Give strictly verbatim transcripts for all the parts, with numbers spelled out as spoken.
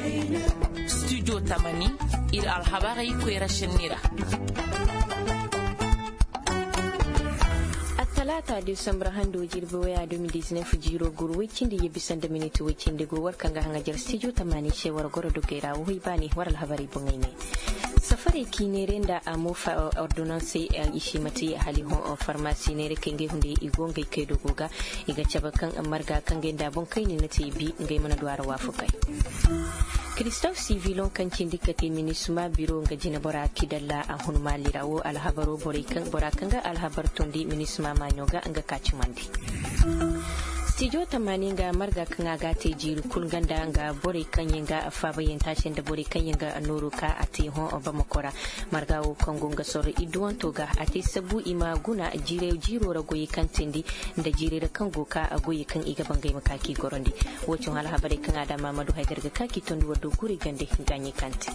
studio tamani ir alhabari kwera shenira talata December hando jirbe waya deux mille dix-neuf jiro guru wicin da yabisan da minute wicin da gowar kan ga hangajar studio tamani shewar goro dugaira wuhi bani waral habari bungai ne safari kinere da amofa ordonnance a ishi mati hali hon pharmacy ne rike nge hunde igonga kai dogoga iga cabakan amarga kan ga da bon kai ne na tibi ngai mana duwara wafukai Christophe Civilon kan cindikati minisuma biro nga jina bora kidalla a hun malirawo alhabaro borikan borakanga alhabar tondi minisuma manyoga nga kachumandi Studio tamani nga marga kanga gate jiru kulganda nga bore kanyenga afaba yentashin da bore kanyenga anuruka ati hon obamakora marga o kongo nga soro idwan toga ati sabu ima guna jire jiro ragoyi kantindi da jire da kango ka agoyi kan iga bangai makaki gorondi wocin hal habare kan ada mamadu haidar ga kaki tondi wado guri gande ganye kanti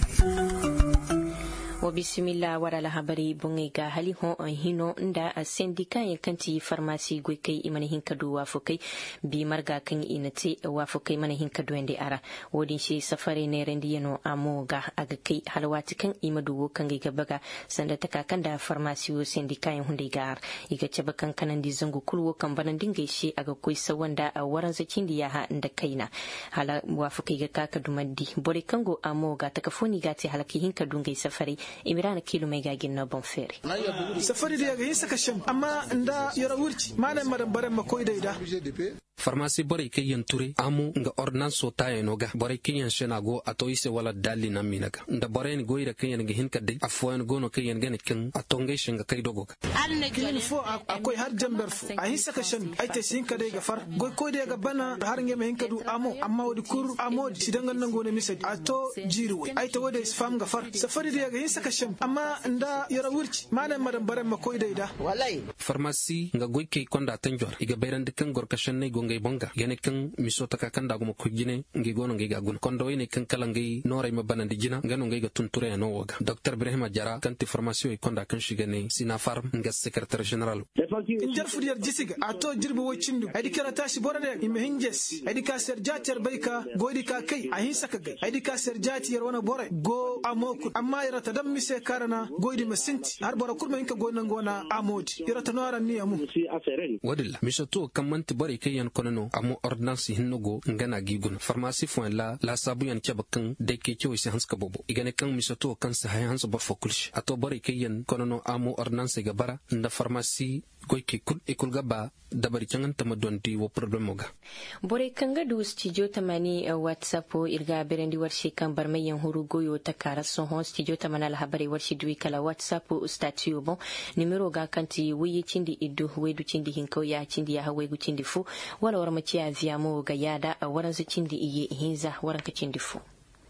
wa bismillah wara la habari bungai ga hali ho on hino nda a sendika ya kanti pharmacy goi kai imani hinka do wa fukai bi marga kan inate wa fukai mana hinka do ende ara wodin shi safare ne rendi yano amoga aga kai halwati kan imadu kan ga baga sanda taka kan da pharmacy wo sendika ya hunde gar iga caba kan kanan di zangu kulwo kan banan dinga shi aga koi sawanda a waran zakin di ya ha inda kaina hala wa fukai ga kaka dumandi bore kango amoga taka foni gati halaki hinka dungai safare Imran kilo mai gagin na bon fere safari da ga yin saka shan amma inda yara wurci malam madan baran makoi daida Pharmacie bore ke yenture amu nga ordonnance ta yenoga bore ke yen shenago ato ise wala dali na minaga nda bore ni goira ke yen gihin kadde afwan gono ke yen gane ken atonge shinga kai dogo kin fo akoy har jambar fo a hisa ka shan ai te sin kadai ga far goy ko de ga bana har nge me hinkadu amo amma wadi kur amo sidangan nan gone misadi ato jiru ai to wade fam ga far safari de ga hisa ka shan amma nda yara wurci malam madan baran makoy daida wallahi pharmacie nga goy ke konda tanjor iga bayran de kan gorka shan ne ngay bonga gene kan misota ka kanda gumo ko gine ngi gono ngi gagun kondo ine kan kala ngi noray ma banandi jina ngano ngi ga tunture no woga docteur Ibrahima Jara kanti formation e konda kan shigane sina farm nga secrétaire général injar fudiyar jisiga ato jirbo wocindu adi kara tashi borade imbe hinjes adi ka serjater bayka godi ka kai a hin saka gai adi ka serjati yar wana bore go amoku amma yara ta dam mise karana godi masinti har bora kurma inka gonan gona amodi yara ta noran ni amu wadilla misoto kan manti bore kai yan konono amu ordonnance hinnogo ngana gigun pharmacie fo la la sabu yan chabakan de ke ke wisi hanska bobo igane kan misoto kan sa hay hanso bor fokulsh ato bari ke yan konono amu ordonnance ga bara nda pharmacie goy ke kul e kul gaba dabari cangan tama donti wo problème ga bore kanga du studio tamani uh, whatsapp irga berendi warshi kan barmay yan huru goyo takara so hon studio tamana la habari warshi duwi kala whatsapp statut bon numero ga kanti wiyi cindi iddu wedu cindi hinko ya cindi ya hawe gu cindi fu wala war maci ya via mo ga yada a waran su cindi iye hinza waran ka cindi fu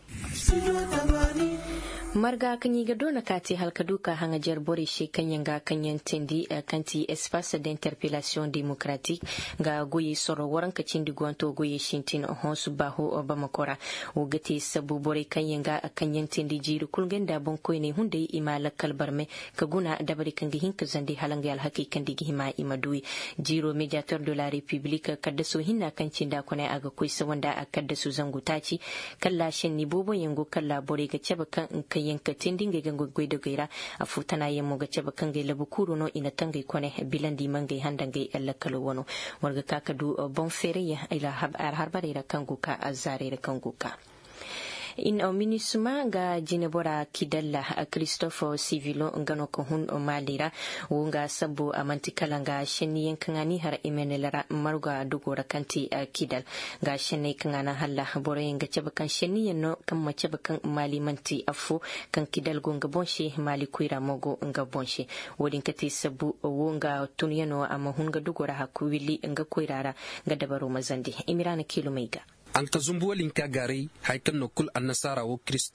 marga kanyi ga dona kati halkaduka hanga jar bore she kanyanga kanyan tendi uh, kanti espace d'interpellation démocratique ga goyi soro waran ka cindi gwanto goyi shintin hon subahu obamakora wogati sabu bore kanyanga kanyan tendi jiru kulgenda bon koyne hunde imala kalbarme ka guna dabari kangi hinka zandi halanga al hakikandi gihima imadui jiro médiateur de la république kadda so hinna kancinda kone aga koysa wanda akadda su zangutaci kalla shenni bobo yango kalla bore ga ceba kan yanka tindinge gango goido gaira afutana yemo ga ceba kangai labukuru no ina tangai kone bilandi mangai handangai alla kalo wono warga kakadu bon fere ya ila har harbare kango ka azare kango ka in o minisuma ga jinebora kidalla Christophe Civilo ngano ko hun o malira wonga sabu amantikala nga sheni yankangani har imenelara maruga dugora kanti uh, kidal ga sheni kangana halla bore nga cabakan sheni yanno kan macabakan mali manti afu kan kidal gonga bonshi mali kuira mogo nga bonshi wodin kati sabu wonga tunyano ama hunga dugora hakuwili nga kuirara nga dabaro mazandi imirana kilo meiga an ka zumbuwalin ka gari haikan no kul annasara wo Christophe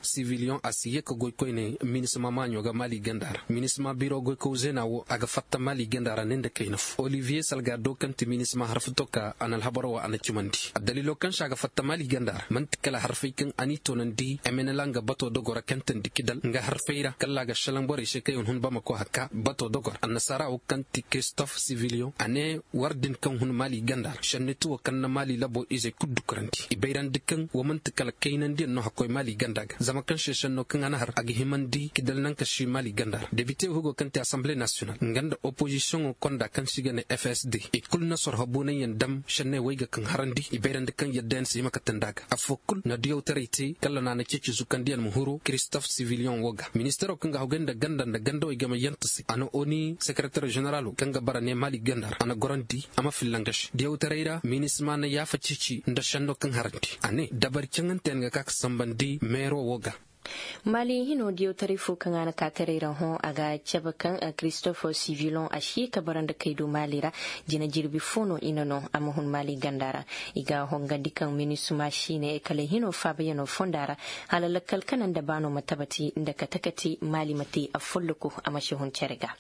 civilian asiye ko goy koy ne minisma manyo ga mali gandara minisma biro goy ko zena wo aga fatta mali gandara nende kaynaf Olivier Salgado kanti minisma harfutoka anal habaro wa anachumandi dalilo kan shaga fatta mali gandara man tikala harfikin anito nandi emenelanga bato dogora kantan dikidal nga harfeira kallaga shalambore shekayun hun bama ko hakka bato dogor annasara o kanti Christophe Civilion ane wardin kan hun mali gandara shannetu kanna mali labo ise kuddu karanti ibeiran dikkan wo man tikala kaynan din no hakoy mali gandaga zama kan sheshan no kan anahar agi himandi kidal nan ka shi mali gandara député hugo kanti assemblée nationale nganda opposition o konda kan shigane F S D e kulna sor habuna yandam shanne wayga kan harandi ibeiran dikkan yadden sima katandaga afokul na dio autorité kala na na cici zukandian muhuru Christophe Civilion woga ministero kanga hogenda ganda na gando e gama yantasi ano oni secrétaire général kanga barane mali gandara ana gorandi ama filangash dio autorité minisma na yafa cici nda shando kan harandi ane dabar cangan tenga kak sambandi mero woga Mali hino diyo tarifu kangana katarira hon aga chabakan Christophe Civilion ashi kabaranda kaido malira jina jirbi fono inano amuhun mali gandara iga honga dikan minisuma shine kale hino fabayano fondara halalakal kanan da bano matabati nda katakati mali mati afulluku amashihun charega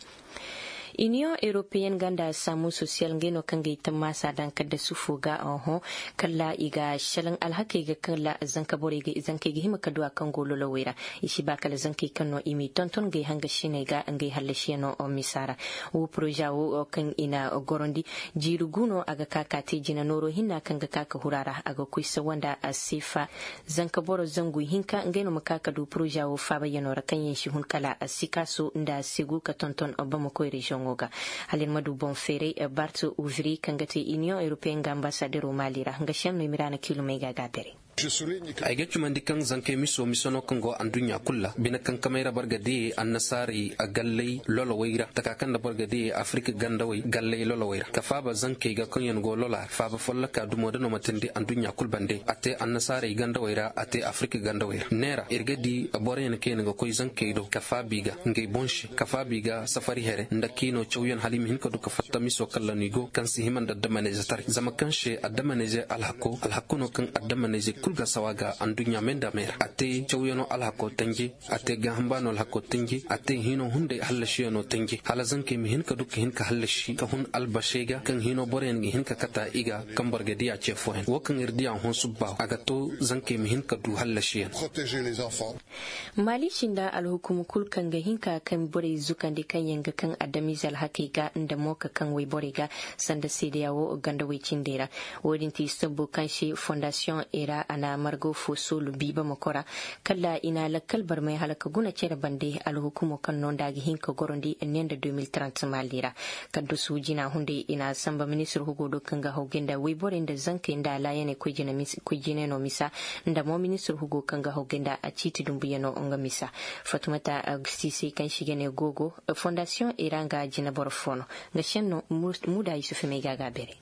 Union Européenne ganda samu social ngeno kangai tamasa dan kada sufuga oho kala iga shalan alhaki ga kala zanka bore ga zanka ga hima kadwa kan gololo wera ishi ba kala zanka kanno imi tonton ga hanga shine ga ngai halashino o misara u projawo kan ina gorondi jiruguno aga kakati jina noro hinna kanga kaka hurara aga kuisa wanda asifa zanka boro zangu hinka ngeno makaka du projawo faba yanora kan yin shi hun kala asikaso nda sigu ka tonton obama ko region ngoga halin madu bon fere bartu ouvri kangati Union Européenne ambassadeur au Malira ngashem no mirana kilo mega gabere aiga cumandi kan zanke miso misono kango andunya kulla bina kan kamera bargade annasari agallai lolo waira taka kan da bargade Afrika gandawai gallai lolo waira kafaba zanke ga kan yango lola faba follaka dumo dano matandi andunya kulbande ate annasari gandawaira ate Afrika gandawaira nera irgadi aboren ken ga koy zanke do kafabiga ngey bonshi kafabiga safari here ndakino chawyan halim hin ko do kafatta miso kallanigo kan si himanda damane zatari zamakanche adamane alhako alhakuno kan adamane kulga sawaga andunya menda mer ate chawyano alhako tangi ate gahambano alhako tangi ate hino hunde halashiyano tangi halazanke mihin ka duk hin ka halashi ka hun albashega kan hino boren gi hin ka kata iga kambarga dia chefohen wokan irdiya hon subba aga to zanke mihin ka du halashiyan protéger les enfants mali shinda alhukum kul kan ga hin ka kan bore zukan de kan yanga kan adami zal hakika inda moka kan wai borega sanda sidiyawo ganda wai cindera wodin ti sabbu kan shi fondation era ana margo fosul biba makora kala ina la kalbar mai halaka guna cere bande alhukumo kan non dagi hinka gorondi nenda deux mille trente malira kaddo sujina hunde ina samba ministre hugo do kanga hogenda wibore nda zanke nda layane kujina mis kujine no misa nda mo ministre hugo kanga hogenda a chiti dumbiyano onga misa fatumata agstisi kan shigene gogo fondation iranga jina borfono ngashenno muda yusufu megaga bere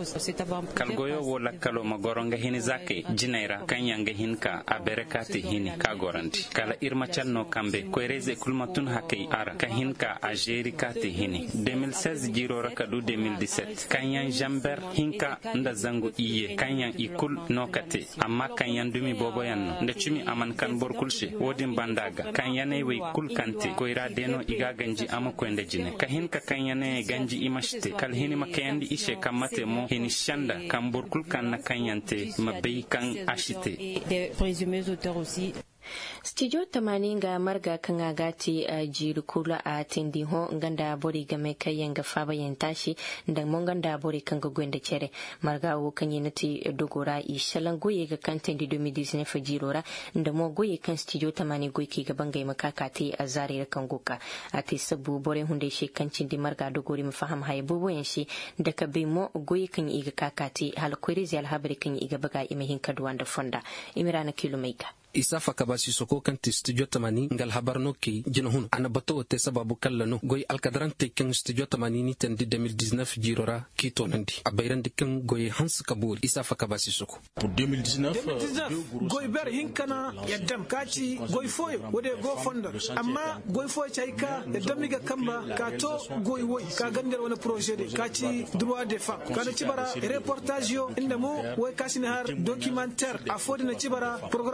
kalgoyo wola kalo magoronga hini zake jinaira kanyanga hinka aberekati hini kagoranti kala irma channo kambe kwereze kulmatun hakei ara ka hinka ajeri kati hini deux mille seize jiro rakadu deux mille dix-sept kanyan jamber hinka nda zangu iye kanyan ikul nokate amma kanyan dumi bobo yanno nda chumi aman kan borkulshe wodin bandaga kanyane we kul kante koira deno iga ganji ama kwende jine ka hinka kanyane ganji imashte kal hini makayandi ishe kamate mo hini shanda kan borkul kan na kanyante mabei kan ashite des présumés auteurs aussi. Studio tamani ga marga kan agati a jirukula a tindi ho nganda bori game kayan ga faba yan tashi da mon ganda bori kan ga gwenda cere marga wo kan yinati dogora i shalan goye ga kan tindi deux mille dix-neuf jirora da mo goye kan studio tamani goye ki ga bangai makakati a zare kan goka a ti sabu bori hunde shi kan cindi marga dogori mu faham hay bubo yan shi da ka be mo goye kan iga kakati hal kwiri zi alhabari kan iga baga imahin kadwan da fonda imirana kilometer isafa kabasi soko kanti studio tamani ngal habarno ki jino hun ana bato te sababu kallano goy alkadran te kan studio tamani ni tan deux mille dix-neuf jirora ki tonandi abayran de kan goy hans kabul isafa kabasi soko pour deux mille dix-neuf goy ber hinkana yaddam kati goy foy wode go fonda amma goy foy chayka yaddam miga kamba ka to goy woy ka gander wona projet de kati droit de femme kana cibara reportage yo inda mo way kasini har documentaire afodi na cibara programme jet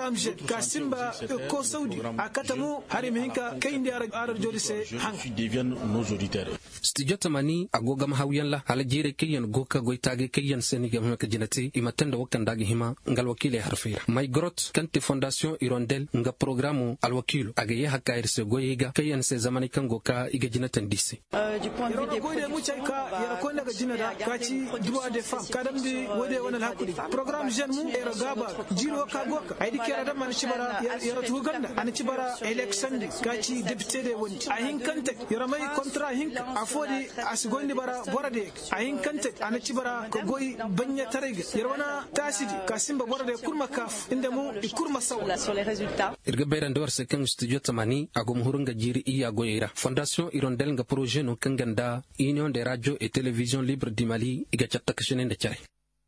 ka simba ko saudi akata mu hari mihinka kai ndi arar jodi se hang studio tamani agoga mahawiyan la hala jire kiyan goka goitage kiyan seniga maka jinati imatanda wakan dagi hima ngal wakile harfira may grot kanti fondation irondel nga programu al wakilu agaye hakair se goyega kiyan se zamani kan goka iga jinatan disi du point de vue des productions yara ko daga jinada kaci droit des femmes kadam di wode wonal hakuri programme jeune mu era gaba jiro ka goka aydi kera da man shibara yara tu ganda an shibara election kaci député de woni ahin kante yara mai contrat hinka afodi asgondi bara borade ahin kante an shibara ko goyi banya tarega yara wana tasidi kasimba borade kurma kaf inda mu kurma sawa sur les résultats irga bayran dawar se kan studio tamani agum hurunga jiri iya goyira fondation irondel nga projet no kanganda union des radios et télévisions libres du Mali iga chatta kashene da chare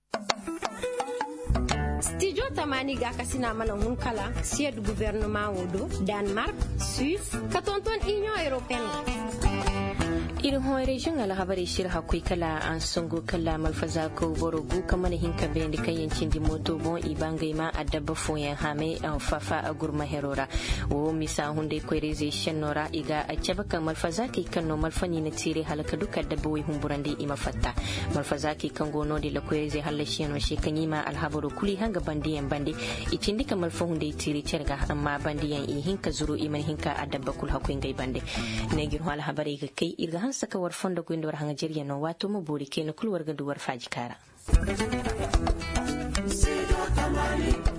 studio tamani ga kasina mana hunkala siège du gouvernement wodo Danemark Suisse katonton union européenne irin hoy region ala habari shir hakui kala an songo kala malfaza ko borogu kamana hinka bendi kayancin di moto bon ibanga ma adaba foyen hame an fafa agurma herora o misa hunde ko rezation nora iga acaba kan malfaza ki kanno malfani na tire halaka duka dabba wai humburande ima fatta malfaza ki kango no de la ko reze halashi no she kanima alhabaro kuli hanga bandiyan bande itindi kamal fa hunde tire cerga amma bandiyan i hinka zuru iman hinka adaba kul hakui ngai bande ne gir wala habari ga kai irga saka war fonda ko indor hanga jeriya no wato mo bori ken kul warga duwar faji kara.